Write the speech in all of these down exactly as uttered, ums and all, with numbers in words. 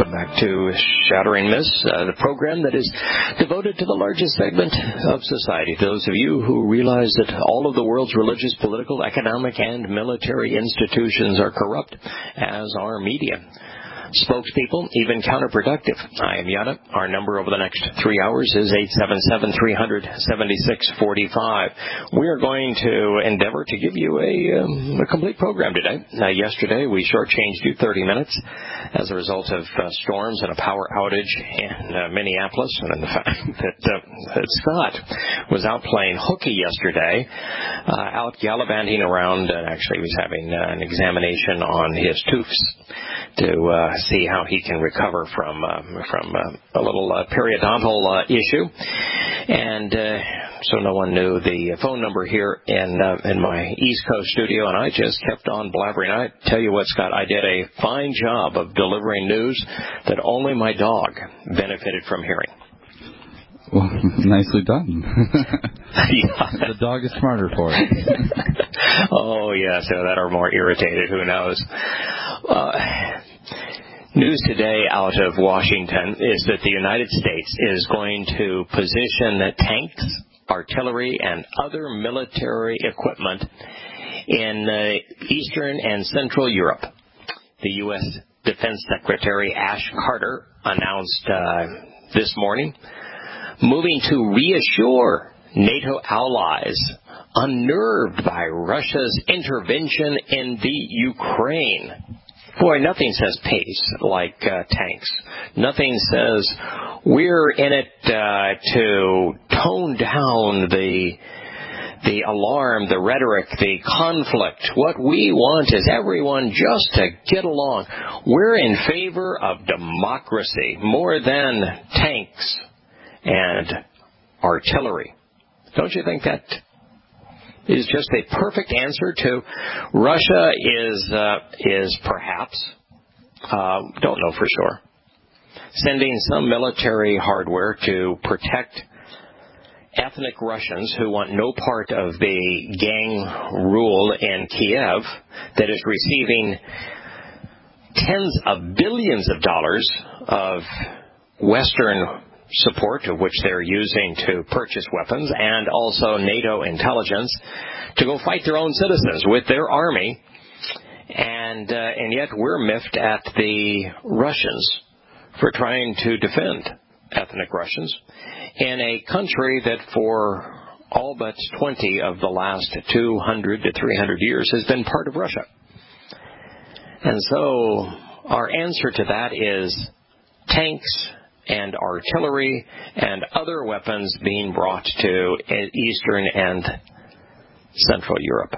Welcome back to Shattering Myths, uh, the program that is devoted to the largest segment of society. Those of you who realize that all of the world's religious, political, economic, and military institutions are corrupt, as are media. Spokespeople, even counterproductive. I am Yana. Our number over the next three hours is eight seven seven, three hundred, seventy-six forty-five. We are going to endeavor to give you a, um, a complete program today. Now, yesterday, we shortchanged you thirty minutes as a result of uh, storms and a power outage in uh, Minneapolis, and the fact that, uh, that Scott was out playing hooky yesterday, uh, out gallivanting around, and actually he was having uh, an examination on his tooths to uh, see how he can recover from uh, from uh, a little uh, periodontal uh, issue. And uh, so no one knew the phone number here in uh, in my East Coast studio, and I just kept on blabbering. I tell you what, Scott, I did a fine job of delivering news that only my dog benefited from hearing. Well, nicely done. Yeah. The dog is smarter for it. Oh, yes, yeah, so that are more irritated, who knows. Uh, news today out of Washington is that the United States is going to position tanks, artillery, and other military equipment in uh, Eastern and Central Europe. The U S Defense Secretary Ash Carter announced uh, this morning, moving to reassure NATO allies unnerved by Russia's intervention in the Ukraine. Boy, nothing says peace like uh, tanks. Nothing says we're in it uh, to tone down the the alarm, the rhetoric, the conflict. What we want is everyone just to get along. We're in favor of democracy more than tanks and artillery. Don't you think that is just a perfect answer to Russia is uh, is perhaps, uh, don't know for sure, sending some military hardware to protect ethnic Russians who want no part of the gang rule in Kiev that is receiving tens of billions of dollars of Western support, of which they're using to purchase weapons, and also NATO intelligence to go fight their own citizens with their army. And uh, and yet we're miffed at the Russians for trying to defend ethnic Russians in a country that for all but twenty of the last two hundred to three hundred years has been part of Russia. And so our answer to that is tanks and artillery and other weapons being brought to Eastern and Central Europe.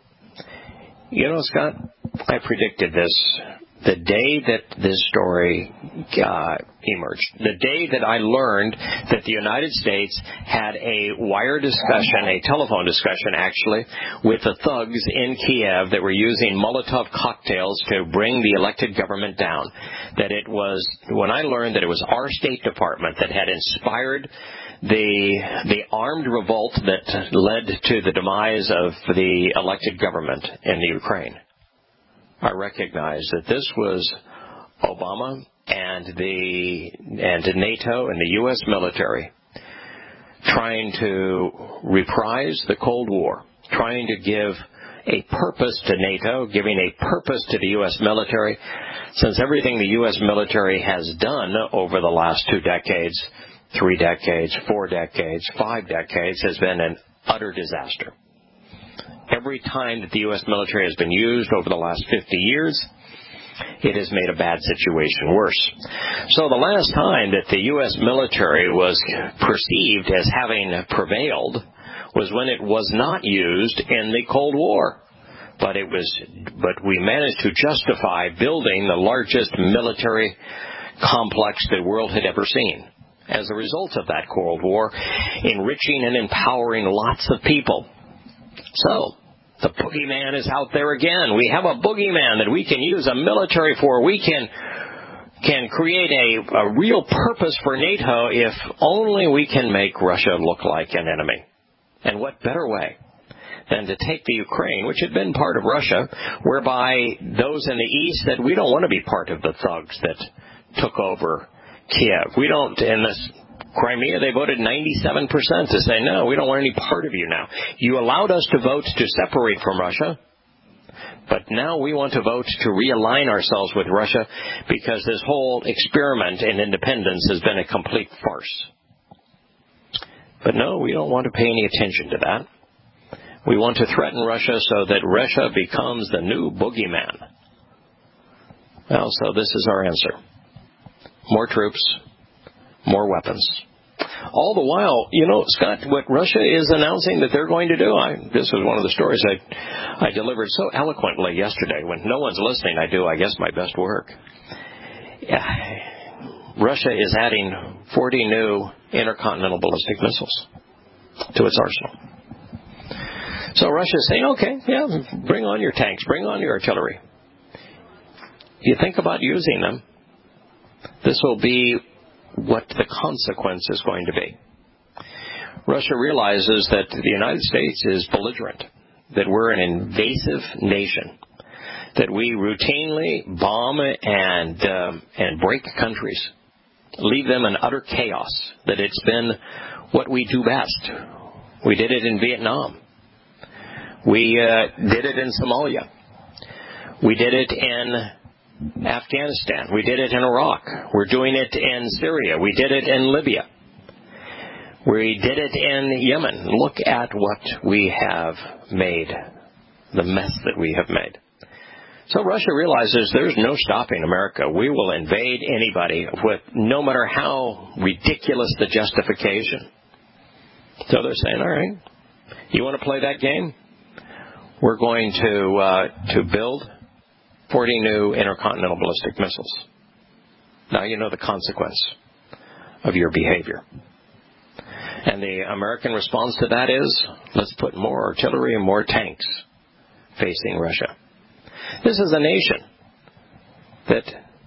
You know, Scott, I predicted this the day that this story uh, emerged, the day that I learned that the United States had a wire discussion, a telephone discussion actually, with the thugs in Kiev that were using Molotov cocktails to bring the elected government down. That it was, when I learned that it was our State Department that had inspired the the armed revolt that led to the demise of the elected government in the Ukraine, I recognized that this was Obama and the and NATO and the U S military trying to reprise the Cold War, trying to give a purpose to NATO, giving a purpose to the U S military, since everything the U S military has done over the last two decades, three decades, four decades, five decades, has been an utter disaster. Every time that the U S military has been used over the last fifty years, it has made a bad situation worse. So the last time that the U S military was perceived as having prevailed was when it was not used in the Cold War. But it was, but we managed to justify building the largest military complex the world had ever seen as a result of that Cold War, enriching and empowering lots of people. So, the boogeyman is out there again. We have a boogeyman that we can use a military for. We can can create a, a real purpose for NATO if only we can make Russia look like an enemy. And what better way than to take the Ukraine, which had been part of Russia, whereby those in the East said, we don't want to be part of the thugs that took over Kiev. We don't, in this Crimea, they voted ninety-seven percent to say, no, we don't want any part of you now. You allowed us to vote to separate from Russia, but now we want to vote to realign ourselves with Russia because this whole experiment in independence has been a complete farce. But no, we don't want to pay any attention to that. We want to threaten Russia so that Russia becomes the new boogeyman. Well, so this is our answer. More troops, more weapons. All the while, you know, Scott, what Russia is announcing that they're going to do, I, this was one of the stories I, I delivered so eloquently yesterday. When no one's listening, I do, I guess, my best work. Yeah. Russia is adding forty new intercontinental ballistic missiles to its arsenal. So Russia's saying, okay, yeah, bring on your tanks, bring on your artillery. You think about using them, this will be what the consequence is going to be. Russia realizes that the United States is belligerent, that we're an invasive nation, that we routinely bomb and um, and break countries, leave them in utter chaos, that it's been what we do best. We did it in Vietnam. We uh, did it in Somalia. We did it in Afghanistan. We did it in Iraq. We're doing it in Syria. We did it in Libya. We did it in Yemen. Look at what we have made, the mess that we have made. So Russia realizes there's no stopping America. We will invade anybody, with no matter how ridiculous the justification. So they're saying, all right, you want to play that game? We're going to uh, to build forty new intercontinental ballistic missiles. Now you know the consequence of your behavior. And the American response to that is, let's put more artillery and more tanks facing Russia. This is a nation that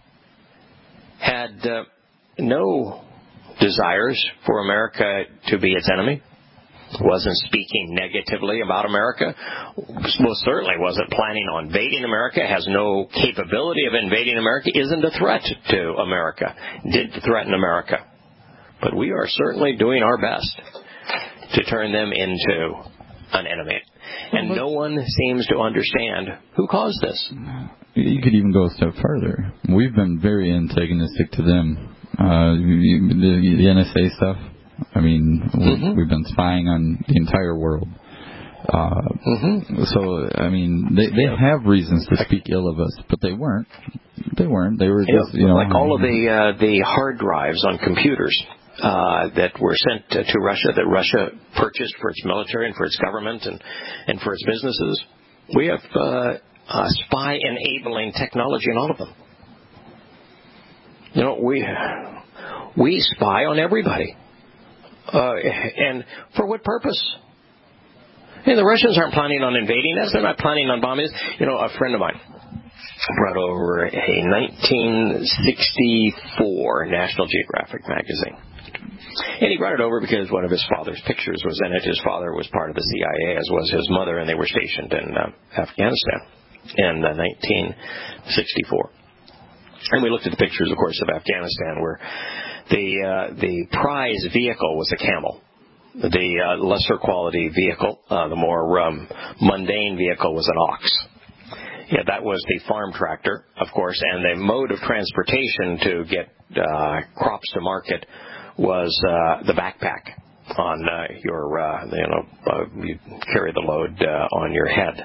had uh, no desires for America to be its enemy, wasn't speaking negatively about America, most certainly wasn't planning on invading America, has no capability of invading America, isn't a threat to America, did threaten America. But we are certainly doing our best to turn them into an enemy. And no one seems to understand who caused this. You could even go a step further. We've been very antagonistic to them. Uh, the, the N S A stuff, I mean, mm-hmm. we've been spying on the entire world. Uh, mm-hmm. So, I mean, they they have reasons to speak ill of us, but they weren't. They weren't. They were just, you know. Like all of the uh, the hard drives on computers uh, that were sent to, to Russia, that Russia purchased for its military and for its government and, and for its businesses. We have uh, uh, spy-enabling technology in all of them. You know, we we spy on everybody. Uh, and for what purpose? And the Russians aren't planning on invading us. They're not planning on bombing us. You know, a friend of mine brought over a nineteen sixty-four National Geographic magazine. And he brought it over because one of his father's pictures was in it. His father was part of the C I A, as was his mother, and they were stationed in uh, Afghanistan in uh, nineteen sixty-four. And we looked at the pictures, of course, of Afghanistan, where the uh, the prize vehicle was a camel. The uh, lesser quality vehicle, uh, the more um, mundane vehicle, was an ox. Yeah, that was the farm tractor, of course, and the mode of transportation to get uh, crops to market was uh, the backpack on uh, your, uh, you know, uh, you carry the load uh, on your head.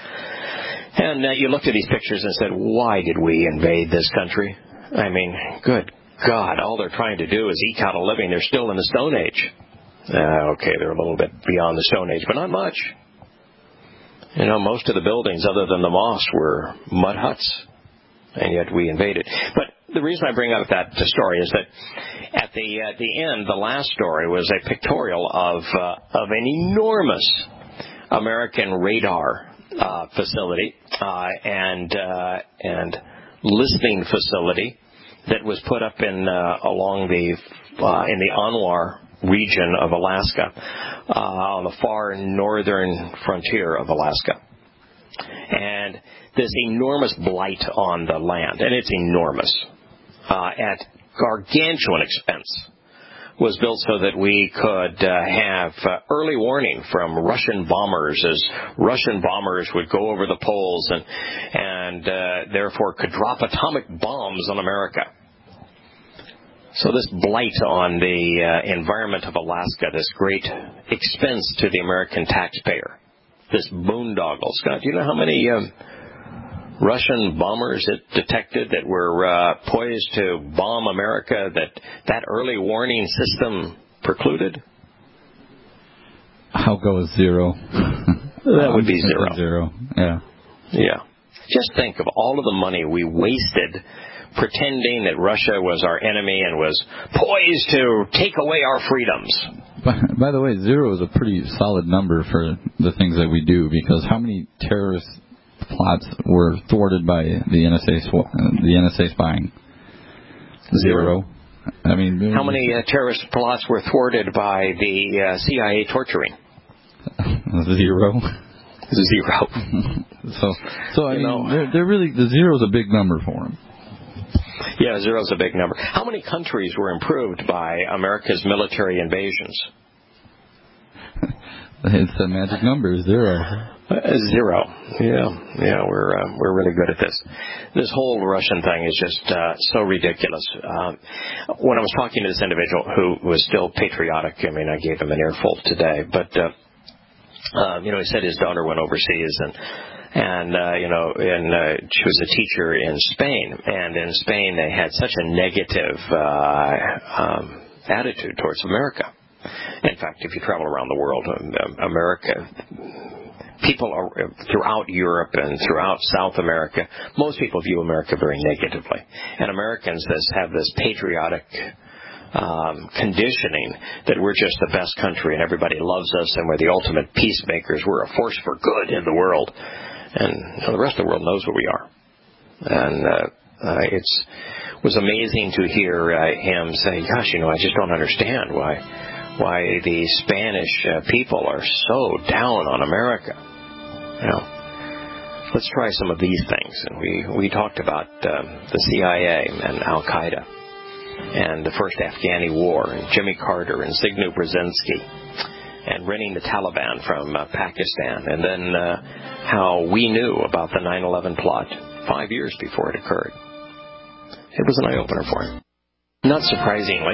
And uh, you looked at these pictures and said, why did we invade this country? I mean, good God, all they're trying to do is eke out a living. They're still in the Stone Age. Uh, okay, they're a little bit beyond the Stone Age, but not much. You know, most of the buildings, other than the mosque, were mud huts, and yet we invaded. But the reason I bring up that story is that at the at the end, the last story was a pictorial of uh, of an enormous American radar uh, facility uh, and uh, and listening facility that was put up in uh, along the uh, in the Anwar region of Alaska, uh, on the far northern frontier of Alaska. And this enormous blight on the land, and it's enormous. uh, at gargantuan expense, was built so that we could uh, have uh, early warning from Russian bombers, as Russian bombers would go over the poles and, and uh, therefore could drop atomic bombs on America. So this blight on the uh, environment of Alaska, this great expense to the American taxpayer, this boondoggle. Scott, do you know how many um, Russian bombers it detected that were uh, poised to bomb America that that early warning system precluded? I'll go with zero. That would be zero. Zero, yeah. Yeah. Just think of all of the money we wasted pretending that Russia was our enemy and was poised to take away our freedoms. By, by the way, zero is a pretty solid number for the things that we do, because how many terrorist plots were thwarted by the N S A sw- the N S A spying? Zero. I mean, how many uh, terrorist plots were thwarted by the uh, C I A torturing? Zero. Zero. so, so I you mean, know, they're, they're really the zero's a big number for them. Yeah, zero's a big number. How many countries were improved by America's military invasions? It's a magic number, zero. Uh, zero. Yeah, yeah, we're uh, we're really good at this. This whole Russian thing is just uh, so ridiculous. Um, when I was talking to this individual who was still patriotic, I mean, I gave him an earful today, but uh, um, you know, he said his daughter went overseas and. And, uh, you know, and, uh, she was a teacher in Spain. And in Spain, they had such a negative uh, um, attitude towards America. In fact, if you travel around the world, um, America, people are, throughout Europe and throughout South America, most people view America very negatively. And Americans this, have this patriotic um, conditioning that we're just the best country and everybody loves us and we're the ultimate peacemakers. We're a force for good in the world. And you know, the rest of the world knows what we are. And uh, uh, it's was amazing to hear uh, him say, gosh, you know, I just don't understand why why the Spanish uh, people are so down on America. You know, let's try some of these things. And we, we talked about um, the C I A and Al-Qaeda and the first Afghani war and Jimmy Carter and Zbigniew Brzezinski and renting the Taliban from uh, Pakistan, and then uh, how we knew about the nine eleven plot five years before it occurred. It was an eye-opener for him. Not surprisingly,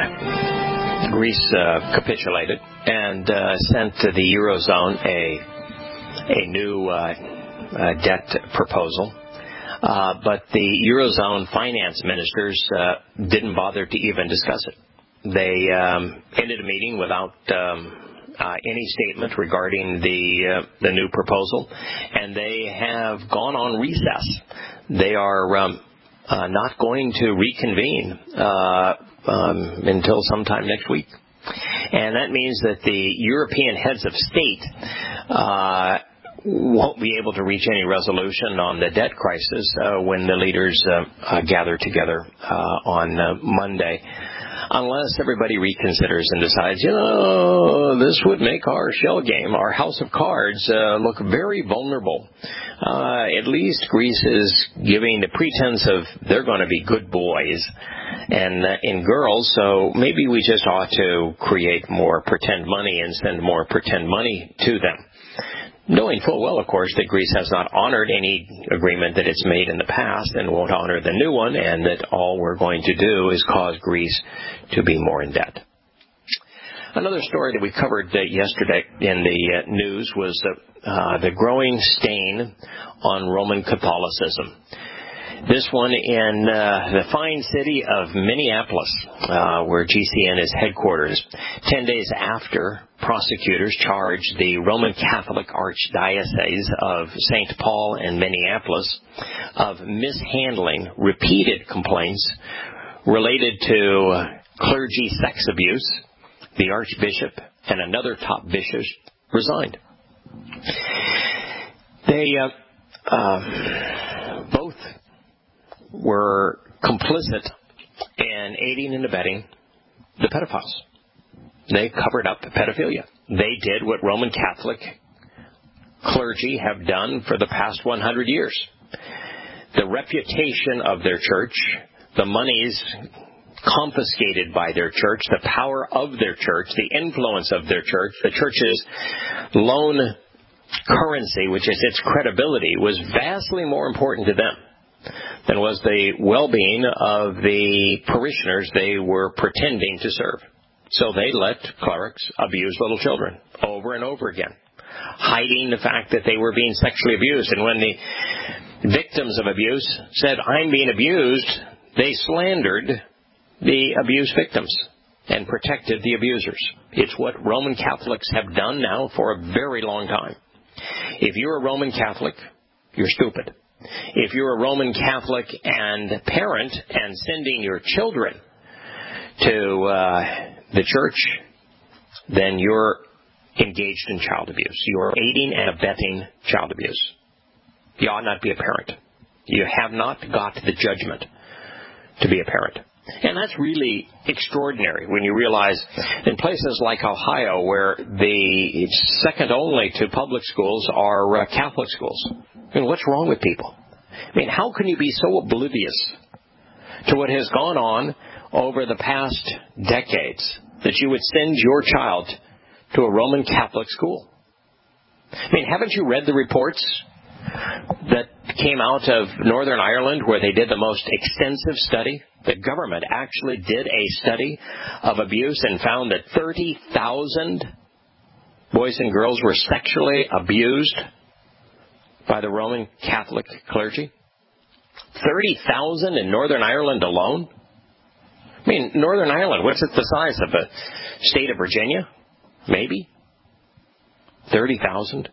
Greece uh, capitulated and uh, sent to the Eurozone a a new uh, uh, debt proposal. Uh, but the Eurozone finance ministers uh, didn't bother to even discuss it. They um, ended a meeting without um, uh, any statement regarding the uh, the new proposal, and they have gone on recess. They are um, uh, not going to reconvene uh, um, until sometime next week. And that means that the European heads of state uh, won't be able to reach any resolution on the debt crisis uh, when the leaders uh, uh, gather together uh, on uh, Monday, unless everybody reconsiders and decides, you know, this would make our shell game, our house of cards, uh, look very vulnerable. Uh, at least Greece is giving the pretense of they're going to be good boys and uh, in girls, so maybe we just ought to create more pretend money and send more pretend money to them. Knowing full well, of course, that Greece has not honored any agreement that it's made in the past and won't honor the new one, and that all we're going to do is cause Greece to be more in debt. Another story that we covered uh, yesterday in the uh, news was uh, uh, the growing stain on Roman Catholicism. This one in uh, the fine city of Minneapolis, uh, where G C N is headquarters. Ten days after prosecutors charged the Roman Catholic Archdiocese of Saint Paul and Minneapolis of mishandling repeated complaints related to clergy sex abuse, the Archbishop and another top bishop resigned. They uh, uh, both were complicit in aiding and abetting the pedophiles. They covered up pedophilia. They did what Roman Catholic clergy have done for the past one hundred years. The reputation of their church, the monies confiscated by their church, the power of their church, the influence of their church, the church's loan currency, which is its credibility, was vastly more important to them than was the well-being of the parishioners they were pretending to serve. So they let clerics abuse little children over and over again, hiding the fact that they were being sexually abused. And when the victims of abuse said, "I'm being abused," they slandered the abuse victims and protected the abusers. It's what Roman Catholics have done now for a very long time. If you're a Roman Catholic, you're stupid. If you're a Roman Catholic and parent and sending your children to uh, the church, then you're engaged in child abuse. You're aiding and abetting child abuse. You ought not be a parent. You have not got the judgment to be a parent. And that's really extraordinary when you realize in places like Ohio, where the second only to public schools are uh, Catholic schools. I mean, what's wrong with people? I mean, how can you be so oblivious to what has gone on over the past decades that you would send your child to a Roman Catholic school? I mean, haven't you read the reports that came out of Northern Ireland where they did the most extensive study? The government actually did a study of abuse and found that thirty thousand boys and girls were sexually abused by the Roman Catholic clergy. thirty thousand in Northern Ireland alone? I mean, Northern Ireland, what's it the size of the state of Virginia? Maybe. thirty thousand.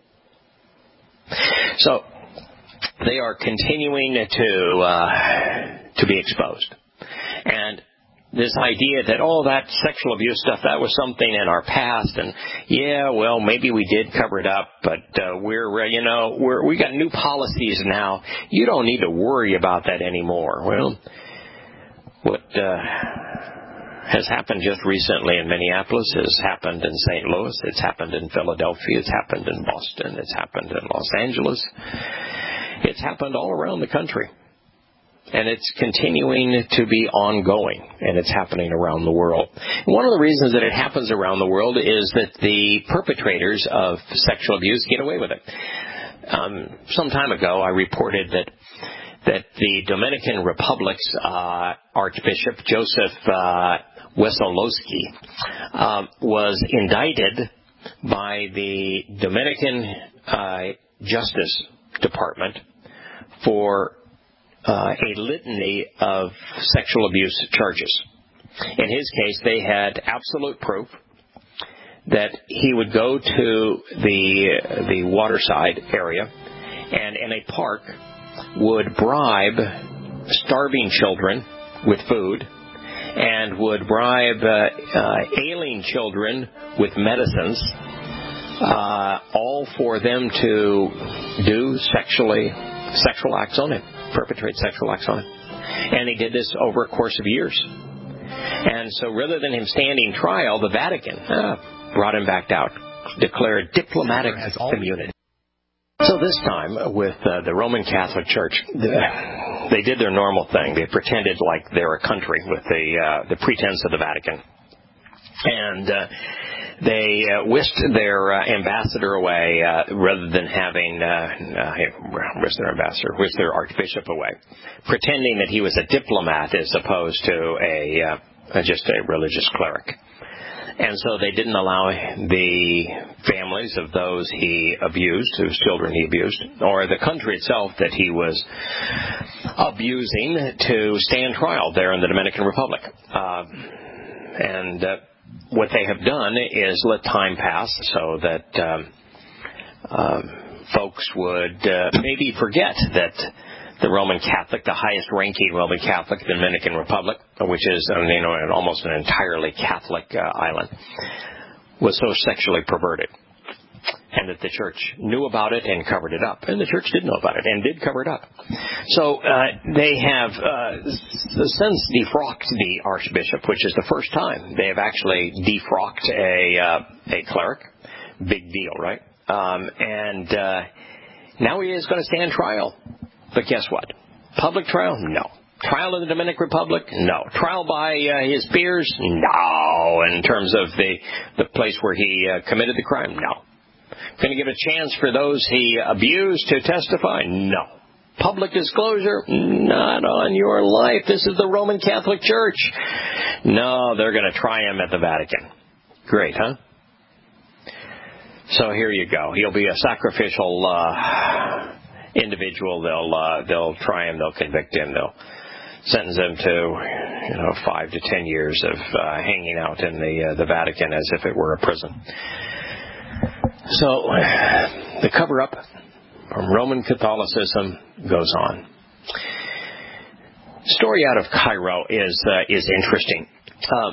So they are continuing to uh, to be exposed. And this idea that, oh, that sexual abuse stuff, that was something in our past, and yeah, well, maybe we did cover it up, but uh, we're, uh, you know, we're, we got new policies now. You don't need to worry about that anymore. Well, what uh, has happened just recently in Minneapolis has happened in Saint Louis. It's happened in Philadelphia. It's happened in Boston. It's happened in Los Angeles. It's happened all around the country. And it's continuing to be ongoing, and it's happening around the world. One of the reasons that it happens around the world is that the perpetrators of sexual abuse get away with it. Um, some time ago, I reported that that the Dominican Republic's uh, Archbishop Joseph uh, Wesolowski uh, was indicted by the Dominican uh, Justice Department for Uh, a litany of sexual abuse charges. In his case, they had absolute proof that he would go to the the waterside area and in a park would bribe starving children with food and would bribe uh, uh, ailing children with medicines, uh, all for them to do sexually sexual acts on him. Perpetrate sexual acts on him. And he did this over a course of years. And so rather than him standing trial, the Vatican uh, brought him back out, declared diplomatic immunity. So this time, with uh, the Roman Catholic Church, the, they did their normal thing. They pretended like they're a country with the, uh, the pretense of the Vatican. And uh, they uh, whisked their uh, ambassador away uh, rather than having, uh, uh, whisked their ambassador, whisked their archbishop away, pretending that he was a diplomat as opposed to a uh, just a religious cleric. And so they didn't allow the families of those he abused, whose children he abused, or the country itself that he was abusing to stand trial there in the Dominican Republic. Uh, and uh, what they have done is let time pass so that um, um, folks would uh, maybe forget that the Roman Catholic, the highest-ranking Roman Catholic, the Dominican Republic, which is you know almost an entirely Catholic uh, island, was so sexually perverted, and that the church knew about it and covered it up. And the church did know about it and did cover it up. So uh, they have uh, since defrocked the archbishop, which is the first time they have actually defrocked a, uh, a cleric. Big deal, right? Um, and uh, now he is going to stand trial. But guess what? Public trial? No. Trial in the Dominican Republic? No. Trial by uh, his peers? No. In terms of the, the place where he uh, committed the crime? No. Going to give a chance for those he abused to testify? No. Public disclosure? Not on your life. This is the Roman Catholic Church. No, they're going to try him at the Vatican. Great, huh? So here you go. He'll be a sacrificial uh, individual. They'll uh, they'll try him. They'll convict him. They'll sentence him to, you know, five to ten years of uh, hanging out in the uh, the Vatican as if it were a prison. So the cover-up from Roman Catholicism goes on. Story out of Cairo is uh, is interesting. Uh,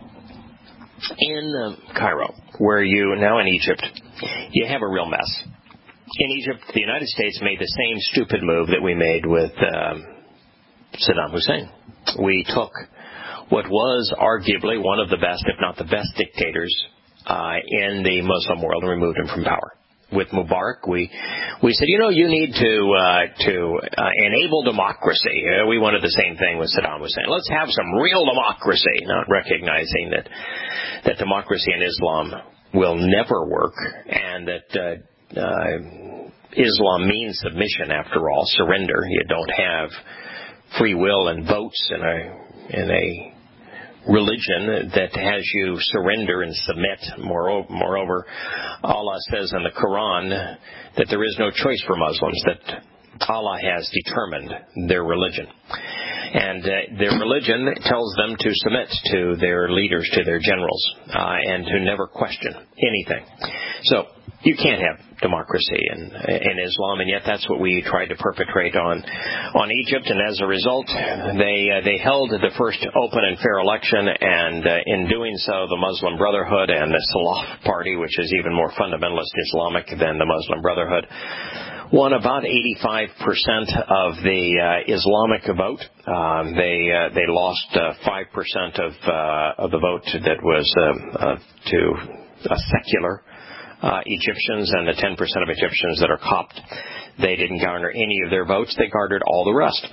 in uh, Cairo, where you now in Egypt, you have a real mess. In Egypt, the United States made the same stupid move that we made with um, Saddam Hussein. We took what was arguably one of the best, if not the best, dictators uh, in the Muslim world and removed him from power. With Mubarak, we we said, you know, you need to uh, to uh, enable democracy. Uh, we wanted the same thing with Saddam Hussein. Let's have some real democracy, not recognizing that that democracy in Islam will never work, and that uh, uh, Islam means submission. After all, surrender. You don't have free will and votes in a in a religion that has you surrender and submit. Moreover, moreover, Allah says in the Quran that there is no choice for Muslims, that Allah has determined their religion. And uh, their religion tells them to submit to their leaders, to their generals, uh, and to never question anything. So you can't have democracy in, in Islam, and yet that's what we tried to perpetrate on on Egypt. And as a result, they uh, they held the first open and fair election, and uh, in doing so, the Muslim Brotherhood and the Salaf Party, which is even more fundamentalist Islamic than the Muslim Brotherhood, won about eighty-five percent of the uh, Islamic vote. Um, they uh, they lost uh, five percent of uh, of the vote that was uh, uh, to uh, secular uh, Egyptians, and the ten percent of Egyptians that are Copt. They didn't garner any of their votes. They garnered all the rest.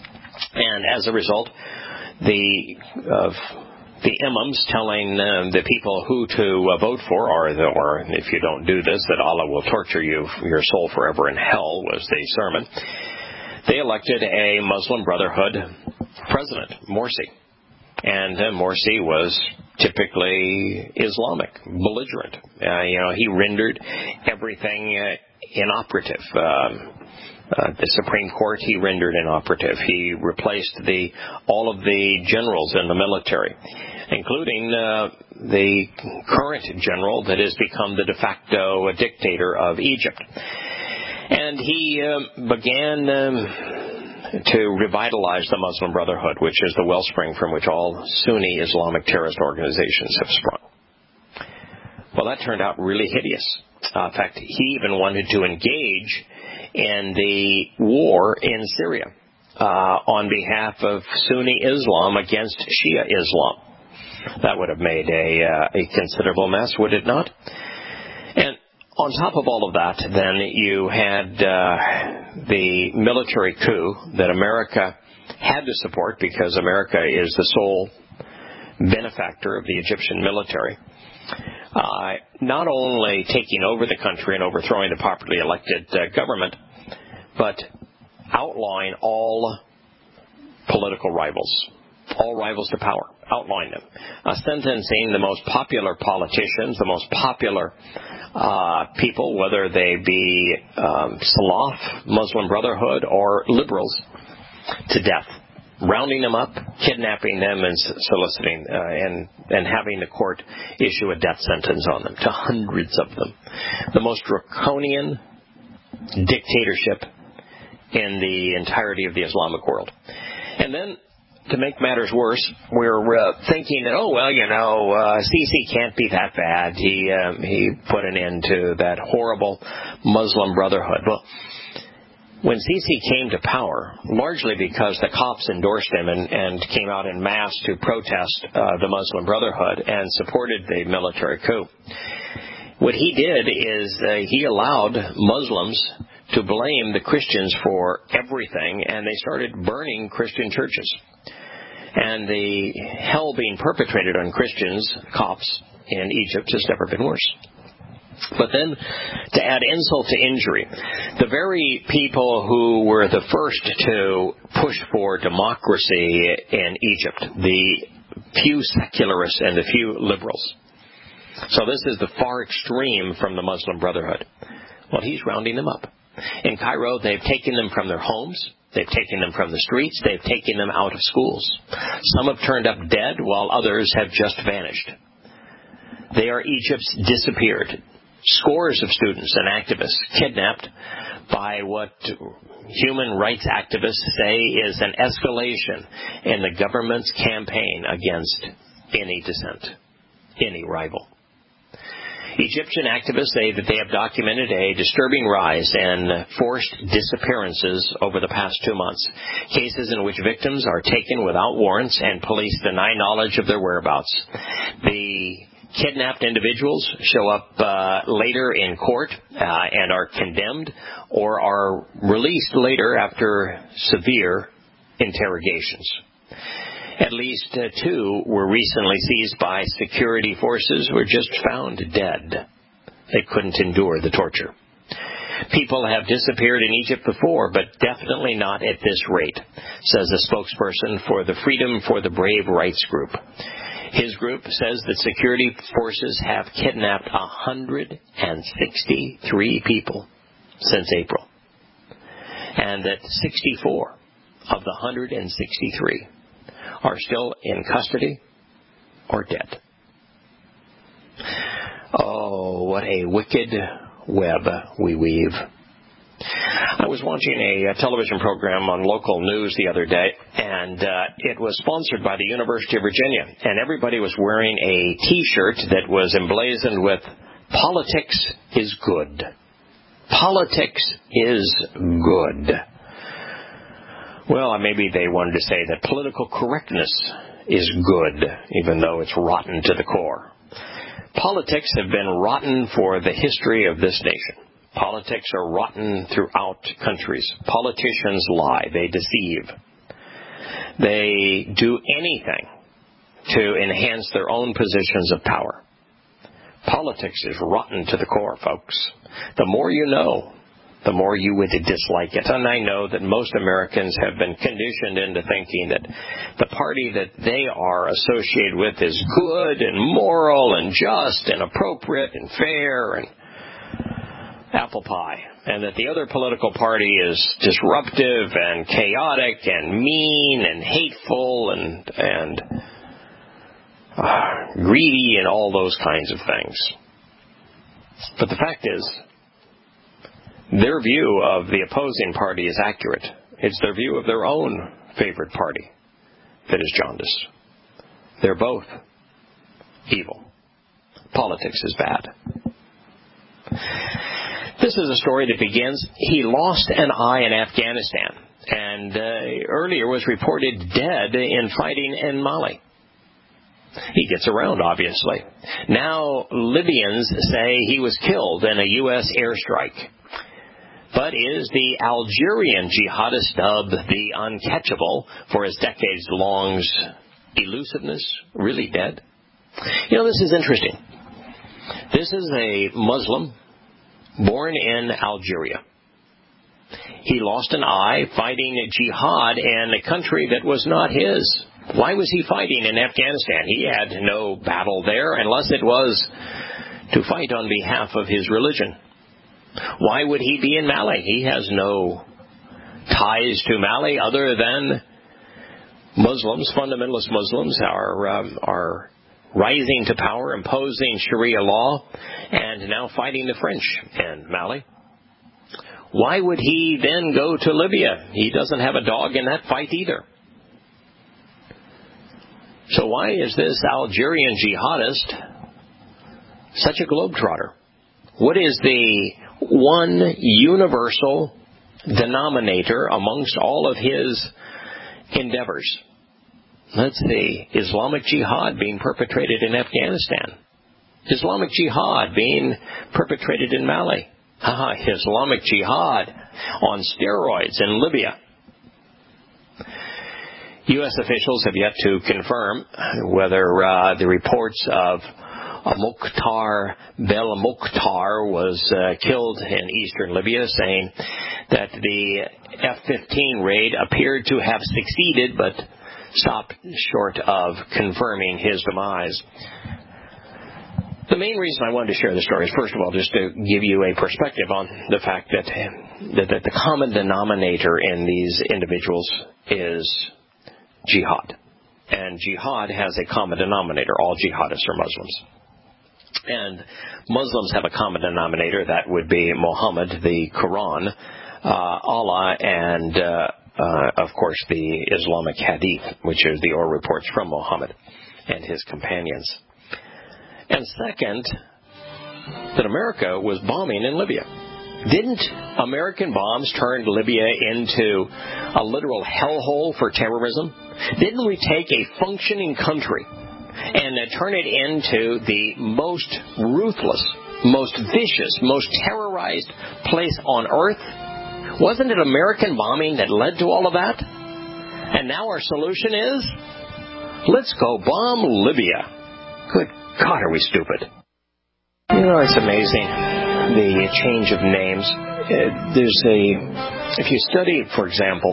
And as a result, the uh, the imams telling uh, the people who to uh, vote for, or, the, or if you don't do this, that Allah will torture you, your soul forever in hell, was the sermon. They elected a Muslim Brotherhood president, Morsi. And uh, Morsi was typically Islamic, belligerent. Uh, you know, he rendered everything uh, inoperative. Um, Uh, the Supreme Court he rendered inoperative. He replaced the all of the generals in the military, including uh, the current general that has become the de facto dictator of Egypt. And he uh, began um, to revitalize the Muslim Brotherhood, which is the wellspring from which all Sunni Islamic terrorist organizations have sprung. Well, that turned out really hideous. Uh, in fact, he even wanted to engage in the war in Syria uh, on behalf of Sunni Islam against Shia Islam. That would have made a, uh, a considerable mess, would it not? And on top of all of that, then you had uh, the military coup that America had to support, because America is the sole benefactor of the Egyptian military. Uh, not only taking over the country and overthrowing the properly elected uh, government, but outlawing all political rivals, all rivals to power, outlawing them, uh, sentencing the most popular politicians, the most popular uh, people, whether they be um, Salaf, Muslim Brotherhood, or liberals, to death. Rounding them up, kidnapping them, and soliciting, uh, and and having the court issue a death sentence on them, to hundreds of them. The most draconian dictatorship in the entirety of the Islamic world. And then, to make matters worse, we're uh, thinking that, oh, well, you know, uh, Sisi can't be that bad. He um, he put an end to that horrible Muslim Brotherhood. Well, when Sisi came to power, largely because the Copts endorsed him and, and came out en masse to protest uh, the Muslim Brotherhood and supported the military coup, what he did is uh, he allowed Muslims to blame the Christians for everything, and they started burning Christian churches. And the hell being perpetrated on Christians, Copts, in Egypt has never been worse. But then, to add insult to injury, the very people who were the first to push for democracy in Egypt, the few secularists and the few liberals. So this is the far extreme from the Muslim Brotherhood. Well, he's rounding them up. In Cairo, they've taken them from their homes. They've taken them from the streets. They've taken them out of schools. Some have turned up dead, while others have just vanished. They are Egypt's disappeared. Scores of students and activists kidnapped by what human rights activists say is an escalation in the government's campaign against any dissent, any rival. Egyptian activists say that they have documented a disturbing rise in forced disappearances over the past two months, cases in which victims are taken without warrants and police deny knowledge of their whereabouts. The kidnapped individuals show up uh, later in court uh, and are condemned or are released later after severe interrogations. At least uh, two were recently seized by security forces who were just found dead. They couldn't endure the torture. People have disappeared in Egypt before, but definitely not at this rate, says a spokesperson for the Freedom for the Brave rights group. His group says that security forces have kidnapped one hundred sixty-three people since April, and that sixty-four of the one hundred sixty-three are still in custody or dead. Oh, what a wicked web we weave. I was watching a, a television program on local news the other day, and uh, it was sponsored by the University of Virginia, and everybody was wearing a T-shirt that was emblazoned with "Politics is good." Politics is good. Well, maybe they wanted to say that political correctness is good, even though it's rotten to the core. Politics have been rotten for the history of this nation. Politics are rotten throughout countries. Politicians lie. They deceive. They do anything to enhance their own positions of power. Politics is rotten to the core, folks. The more you know, the more you would dislike it. And I know that most Americans have been conditioned into thinking that the party that they are associated with is good and moral and just and appropriate and fair and apple pie, and that the other political party is disruptive and chaotic and mean and hateful and and uh, greedy and all those kinds of things. But the fact is, their view of the opposing party is accurate. It's their view of their own favorite party that is jaundiced. They're both evil. Politics is bad. This is a story that begins, he lost an eye in Afghanistan, and uh, earlier was reported dead in fighting in Mali. He gets around, obviously. Now Libyans say he was killed in a U S airstrike. But is the Algerian jihadist dubbed the uncatchable for his decades-long elusiveness really dead? You know, this is interesting. This is a Muslim born in Algeria. He lost an eye fighting jihad in a country that was not his. Why was he fighting in Afghanistan? He had no battle there unless it was to fight on behalf of his religion. Why would he be in Mali? He has no ties to Mali other than Muslims, fundamentalist Muslims, are um, are rising to power, imposing Sharia law, and now fighting the French in Mali. Why would he then go to Libya? He doesn't have a dog in that fight either. So why is this Algerian jihadist such a globetrotter? What is the one universal denominator amongst all of his endeavors? That's the Islamic Jihad being perpetrated in Afghanistan. Islamic Jihad being perpetrated in Mali. Ah, Islamic Jihad on steroids in Libya. U S officials have yet to confirm whether uh, the reports of Mukhtar Bel-Mukhtar was uh, killed in eastern Libya, saying that the F fifteen raid appeared to have succeeded, but stopped short of confirming his demise. The main reason I wanted to share this story is, first of all, just to give you a perspective on the fact that, that, that the common denominator in these individuals is jihad. And jihad has a common denominator. All jihadists are Muslims. And Muslims have a common denominator. That would be Muhammad, the Quran, uh, Allah, and, uh, uh, of course, the Islamic Hadith, which is the oral reports from Muhammad and his companions. And second, that America was bombing in Libya. Didn't American bombs turn Libya into a literal hellhole for terrorism? Didn't we take a functioning country and uh, turn it into the most ruthless, most vicious, most terrorized place on earth? Wasn't it American bombing that led to all of that? And now our solution is, let's go bomb Libya. Good God, are we stupid? You know, it's amazing, the change of names. Uh, there's a, if you study, for example,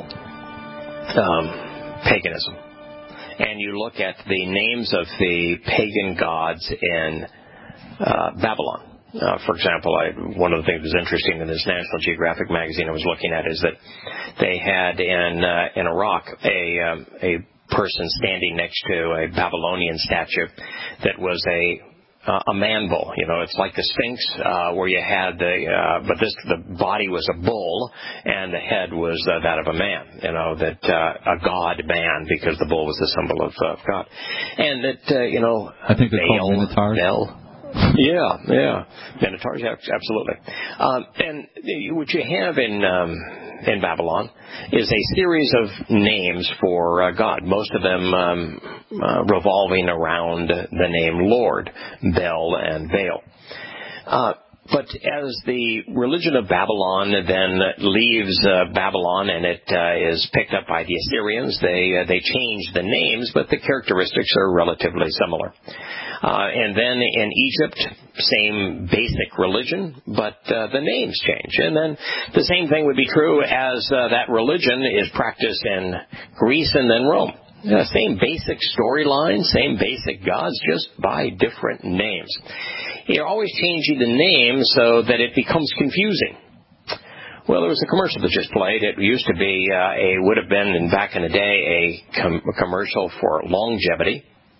um, paganism, and you look at the names of the pagan gods in uh, Babylon. Uh, for example, I, one of the things that was interesting in this National Geographic magazine I was looking at is that they had in uh, in Iraq a um, a person standing next to a Babylonian statue that was a uh, a man bull. You know, it's like the Sphinx, uh, where you had the uh, but this the body was a bull and the head was uh, that of a man. You know, that uh, a god man, because the bull was the symbol of uh, God, and that uh, you know, I think they're Baal, called minotaurs. Bel, yeah, yeah, minotaurs, yeah, absolutely. Um, and what you have in um, in Babylon is a series of names for uh, God, most of them um, uh, revolving around the name Lord, Bel and Baal. Uh, but as the religion of Babylon then leaves uh, Babylon and it uh, is picked up by the Assyrians, they uh, they change the names, but the characteristics are relatively similar. Uh, and then in Egypt, same basic religion, but uh, the names change. And then the same thing would be true as uh, that religion is practiced in Greece and then Rome. Uh, same basic storyline, same basic gods, just by different names. You're always changing the name so that it becomes confusing. Well, there was a commercial that just played. It used to be uh, a would have been in back in the day a, com- a commercial for longevity.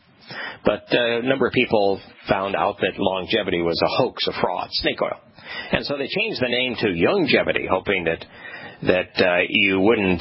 But uh, a number of people found out that longevity was a hoax, a fraud, snake oil. And so they changed the name to Youngevity, hoping that that uh, you wouldn't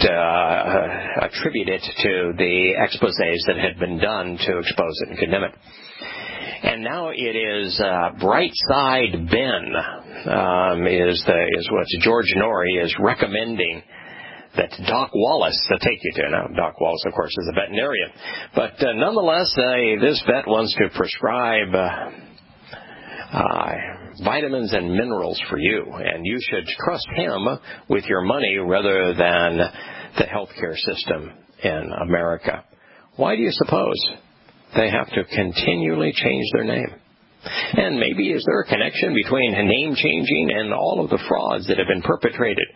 uh, attribute it to the exposés that had been done to expose it and condemn it. And now it is uh, Brightside Ben um, is the, is what George Norrie is recommending that Doc Wallace uh, take you to. Now, Doc Wallace, of course, is a veterinarian. But uh, nonetheless, uh, this vet wants to prescribe uh, uh, vitamins and minerals for you. And you should trust him with your money rather than the healthcare system in America. Why do you suppose they have to continually change their name? And maybe is there a connection between name changing and all of the frauds that have been perpetrated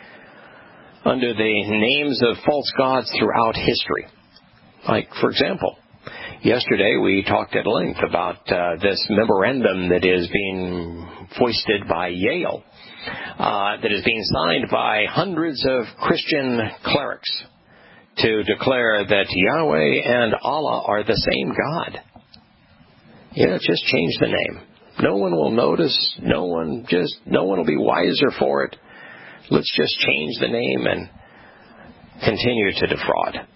under the names of false gods throughout history? Like, for example, yesterday we talked at length about uh, this memorandum that is being foisted by Yale, uh, that is being signed by hundreds of Christian clerics to declare that Yahweh and Allah are the same God. Yeah, just change the name. No one will notice. No one just, no one will be wiser for it. Let's just change the name and continue to defraud.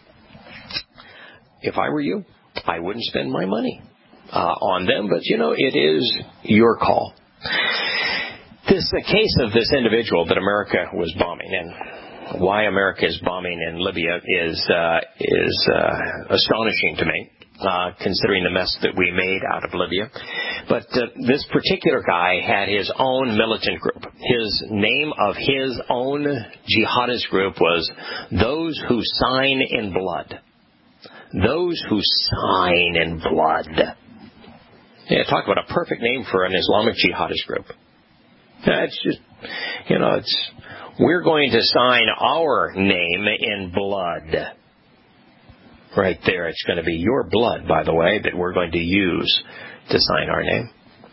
If I were you, I wouldn't spend my money uh, on them, but, you know, it is your call. This the case of this individual that America was bombing, and why America is bombing in Libya is uh, is uh, astonishing to me. uh, considering the mess that we made out of Libya. But uh, this particular guy had his own militant group. His name of his own jihadist group was Those Who Sign in Blood. Those Who Sign in Blood. Yeah, talk about a perfect name for an Islamic jihadist group. It's just, you know, it's, we're going to sign our name in blood. Right there, it's going to be your blood, by the way, that we're going to use to sign our name.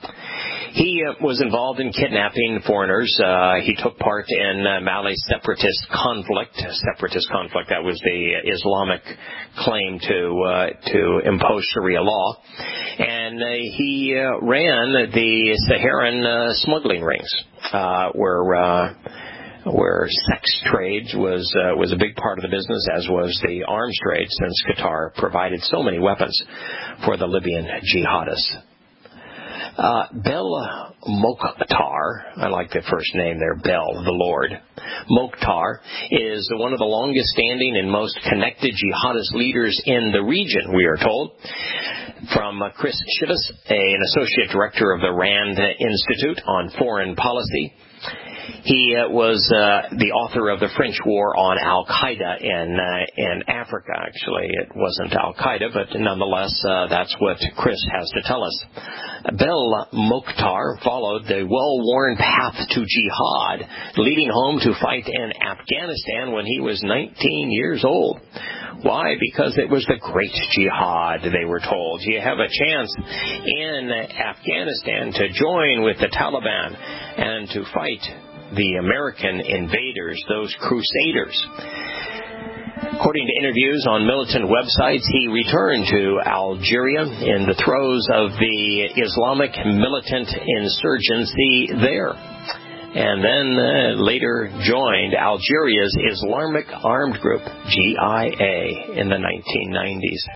He uh, was involved in kidnapping foreigners. Uh, he took part in uh, Mali's separatist conflict. Separatist conflict, that was the Islamic claim to uh, to impose Sharia law. And uh, he uh, ran the Saharan uh, smuggling rings, uh, where uh, where sex trade was uh, was a big part of the business, as was the arms trade, since Qatar provided so many weapons for the Libyan jihadists. Uh, Bel Mokhtar, I like the first name there, Bel, the Lord. Mokhtar is one of the longest standing and most connected jihadist leaders in the region, we are told. From uh, Chris Shivas, an associate director of the Rand Institute on Foreign Policy. He uh, was uh, the author of the French War on Al-Qaeda in, uh, in Africa. Actually, it wasn't Al-Qaeda, but nonetheless, uh, that's what Chris has to tell us. Bel Mokhtar followed the well-worn path to jihad, leading home to fight in Afghanistan when he was nineteen years old. Why? Because it was the great jihad, they were told. You have a chance in Afghanistan to join with the Taliban and to fight the American invaders, those crusaders. According to interviews on militant websites, he returned to Algeria in the throes of the Islamic militant insurgency there, and then uh, later joined Algeria's Islamic Armed Group, G I A, in the nineteen nineties.